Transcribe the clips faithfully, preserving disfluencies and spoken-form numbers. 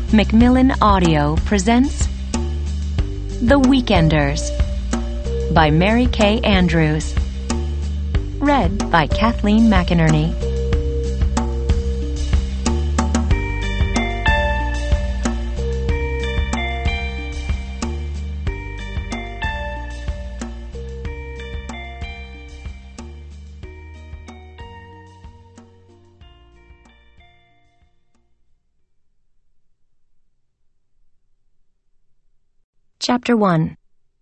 Macmillan Audio presents The Weekenders by Mary Kay Andrews. Read by Kathleen McInerney. Chapter one.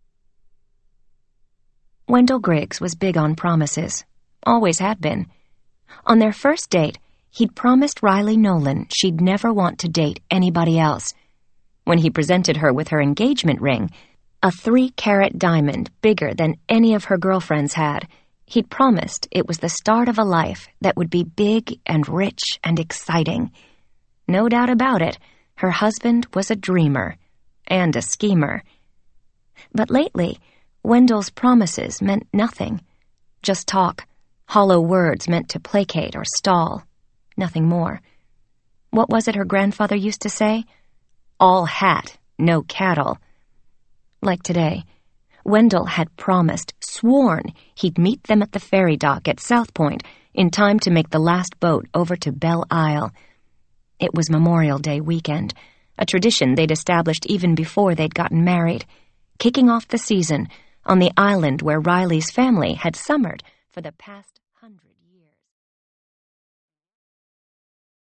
Wendell Griggs was big on promises. Always had been. On their first date, he'd promised Riley Nolan she'd never want to date anybody else. When he presented her with her engagement ring, a three-carat diamond bigger than any of her girlfriends had, he'd promised it was the start of a life that would be big and rich and exciting. No doubt about it, her husband was a dreamer and a schemer. But lately, Wendell's promises meant nothing. Just talk, hollow words meant to placate or stall. Nothing more. What was it her grandfather used to say? All hat, no cattle. Like today, Wendell had promised, sworn, he'd meet them at the ferry dock at South Point in time to make the last boat over to Belle Isle. It was Memorial Day weekend, a tradition they'd established even before they'd gotten married, kicking off the season on the island where Riley's family had summered for the past